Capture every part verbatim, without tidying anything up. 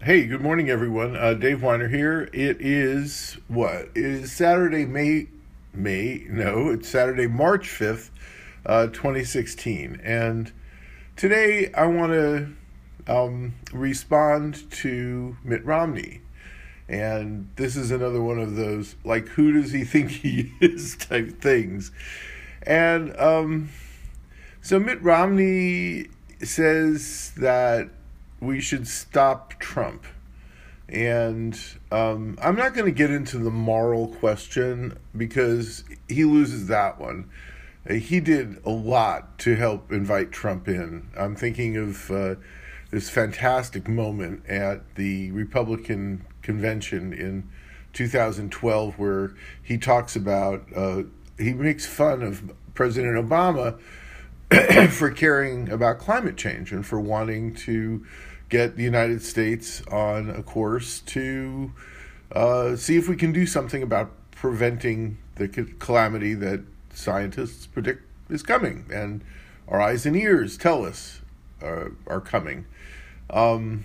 Hey, good morning, everyone. Uh, Dave Weiner here. It is what? It is Saturday, May, May, no, it's Saturday, March fifth, uh, twenty sixteen. And today I want to um, respond to Mitt Romney. And this is another one of those, like, who does he think he is type things. And um, so Mitt Romney says that we should stop Trump. And um, I'm not going to get into the moral question because he loses that one. Uh, he did a lot to help invite Trump in. I'm thinking of uh, this fantastic moment at the Republican convention in two thousand twelve where he talks about, uh, he makes fun of President Obama for caring about climate change and for wanting to get the United States on a course to uh, see if we can do something about preventing the calamity that scientists predict is coming, and our eyes and ears tell us uh, are coming. Um,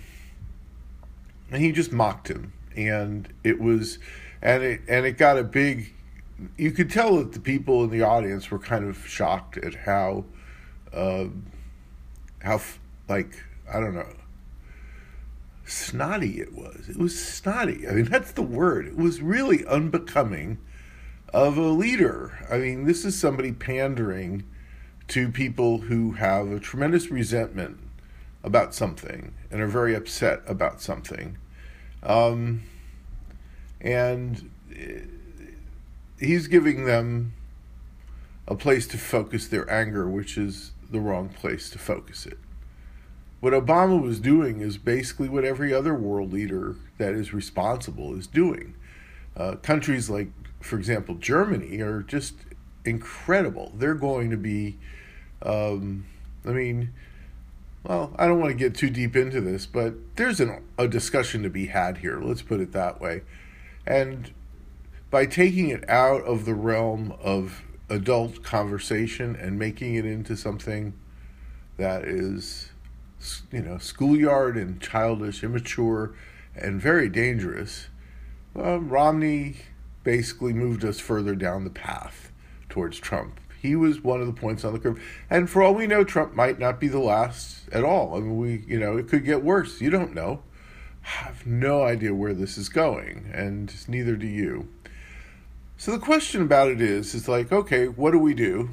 and he just mocked him, and it was, and it and it got a big. You could tell that the people in the audience were kind of shocked at how, uh, how like I don't know. snotty it was. It was snotty. I mean, that's the word. It was really unbecoming of a leader. I mean, this is somebody pandering to people who have a tremendous resentment about something and are very upset about something. Um, and he's giving them a place to focus their anger, which is the wrong place to focus it. What Obama was doing is basically what every other world leader that is responsible is doing. Uh, countries like, for example, Germany are just incredible. They're going to be, um, I mean, well, I don't want to get too deep into this, but there's an, a discussion to be had here. Let's put it that way. And by taking it out of the realm of adult conversation and making it into something that is, you know, schoolyard and childish, immature, and very dangerous, well, Romney basically moved us further down the path towards Trump. He was one of the points on the curve. And for all we know, Trump might not be the last at all. I mean, we, you know, it could get worse. You don't know. I have no idea where this is going, and neither do you. So the question about it is, is like, okay, what do we do?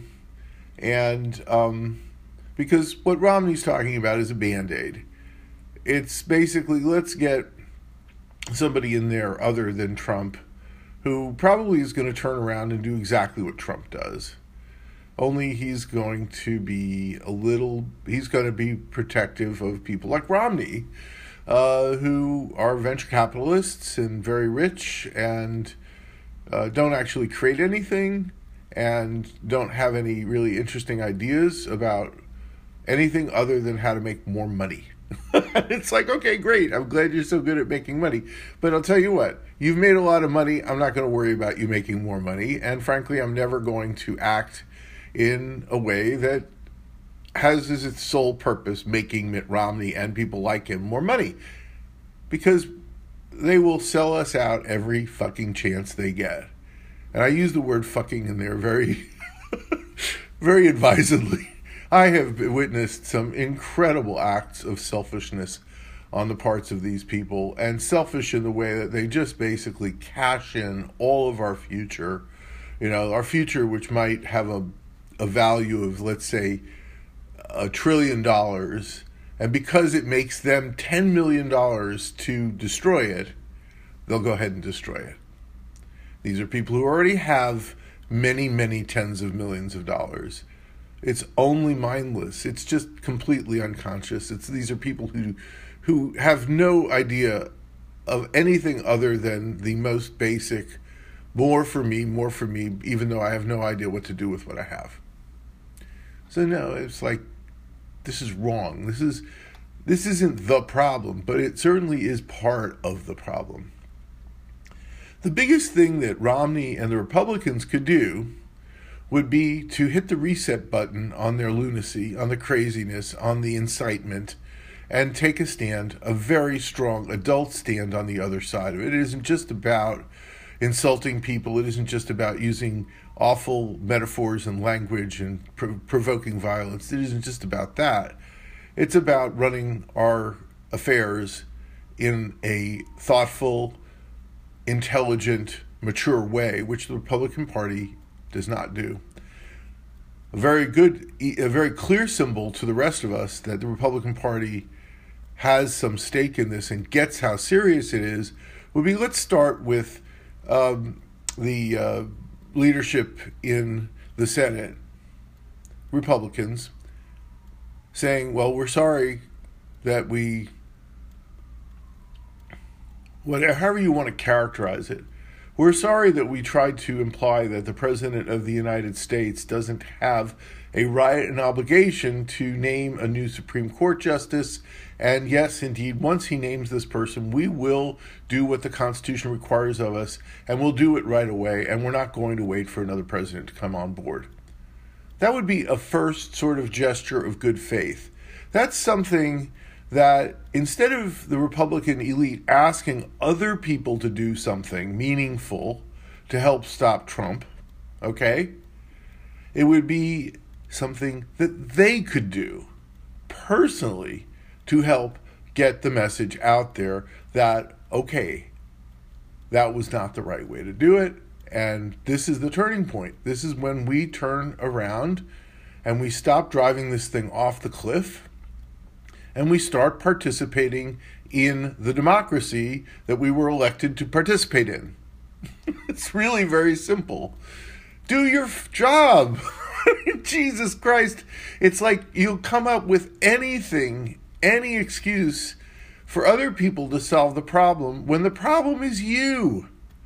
And, um... because what Romney's talking about is a Band-Aid. It's basically, let's get somebody in there other than Trump who probably is going to turn around and do exactly what Trump does. Only he's going to be a little, he's going to be protective of people like Romney, uh, who are venture capitalists and very rich and uh, don't actually create anything and don't have any really interesting ideas about anything other than how to make more money. It's like, okay, great. I'm glad you're so good at making money. But I'll tell you what, you've made a lot of money. I'm not going to worry about you making more money. And frankly, I'm never going to act in a way that has as its sole purpose making Mitt Romney and people like him more money. Because they will sell us out every fucking chance they get. And I use the word fucking in there very, very advisedly. I have witnessed some incredible acts of selfishness on the parts of these people, and selfish in the way that they just basically cash in all of our future, you know, our future, which might have a, a value of, let's say, a trillion dollars, and because it makes them ten million dollars to destroy it, they'll go ahead and destroy it. These are people who already have many, many tens of millions of dollars. It's only mindless. It's just completely unconscious. It's these are people who who have no idea of anything other than the most basic, more for me, more for me, even though I have no idea what to do with what I have. So no, it's like, this is wrong. This is this isn't the problem, but it certainly is part of the problem. The biggest thing that Romney and the Republicans could do would be to hit the reset button on their lunacy, on the craziness, on the incitement, and take a stand, a very strong adult stand on the other side of it. It isn't just about insulting people. It isn't just about using awful metaphors and language and pro- provoking violence. It isn't just about that. It's about running our affairs in a thoughtful, intelligent, mature way, which the Republican Party does not do. A very good, a very clear symbol to the rest of us that the Republican Party has some stake in this and gets how serious it is would be, let's start with um, the uh, leadership in the Senate, Republicans, saying, well, we're sorry that we, whatever, however you want to characterize it, we're sorry that we tried to imply that the President of the United States doesn't have a right and obligation to name a new Supreme Court justice. And yes, indeed, once he names this person, we will do what the Constitution requires of us, and we'll do it right away, and we're not going to wait for another president to come on board. That would be a first sort of gesture of good faith. That's something that instead of the Republican elite asking other people to do something meaningful to help stop Trump, okay, it would be something that they could do personally to help get the message out there that, okay, that was not the right way to do it, and this is the turning point. This is when we turn around and we stop driving this thing off the cliff, and we start participating in the democracy that we were elected to participate in. It's really very simple. Do your f- job. Jesus Christ. It's like you come up with anything, any excuse for other people to solve the problem when the problem is you.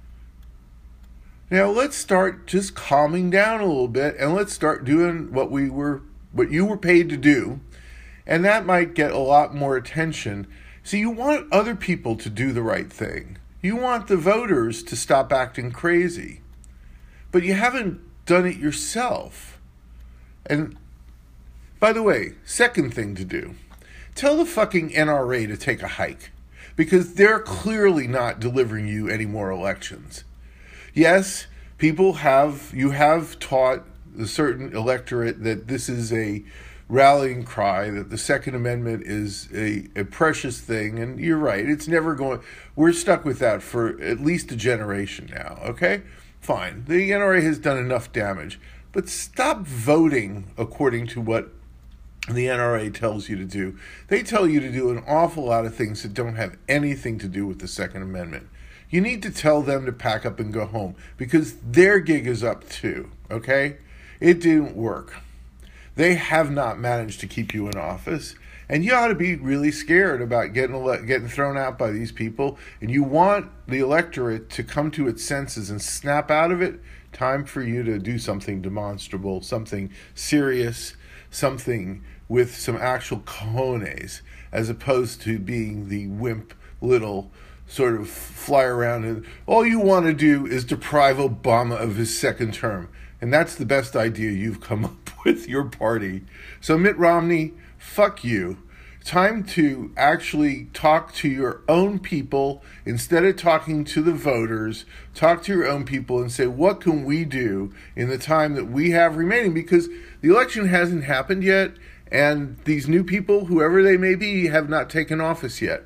Now let's start just calming down a little bit, and let's start doing what we were, what you were paid to do. And that might get a lot more attention. So you want other people to do the right thing. You want the voters to stop acting crazy. But you haven't done it yourself. And by the way, second thing to do, tell the fucking N R A to take a hike, because they're clearly not delivering you any more elections. Yes, people have, you have taught a certain electorate that this is a rallying cry, that the Second Amendment is a, a precious thing, and you're right, it's never going, we're stuck with that for at least a generation now, okay? Fine, the N R A has done enough damage, but stop voting according to what the N R A tells you to do. They tell you to do an awful lot of things that don't have anything to do with the Second Amendment. You need to tell them to pack up and go home, because their gig is up too, okay? It didn't work. They have not managed to keep you in office, and you ought to be really scared about getting ele- getting thrown out by these people, and you want the electorate to come to its senses and snap out of it. Time for you to do something demonstrable, something serious, something with some actual cojones, as opposed to being the wimp little sort of fly around and all you want to do is deprive Obama of his second term. And that's the best idea you've come up with, your party. So Mitt Romney, fuck you. Time to actually talk to your own people instead of talking to the voters. Talk to your own people and say, what can we do in the time that we have remaining? Because the election hasn't happened yet, and these new people, whoever they may be, have not taken office yet.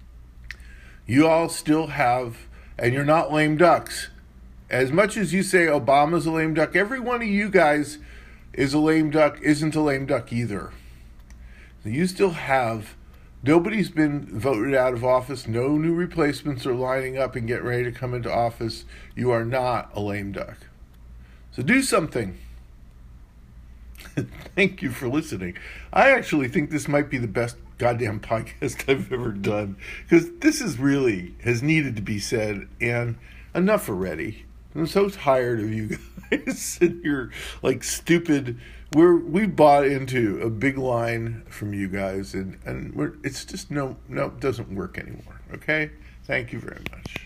You all still have, and you're not lame ducks. As much as you say Obama's a lame duck, every one of you guys is a lame duck, isn't a lame duck either. You still have, nobody's been voted out of office, no new replacements are lining up and getting ready to come into office. You are not a lame duck. So do something. Thank you for listening. I actually think this might be the best goddamn podcast I've ever done, because this is really has needed to be said, and enough already. I'm so tired of you guys and your like stupid. We're we bought into a big line from you guys, and and we're it's just no no it doesn't work anymore. Okay, thank you very much.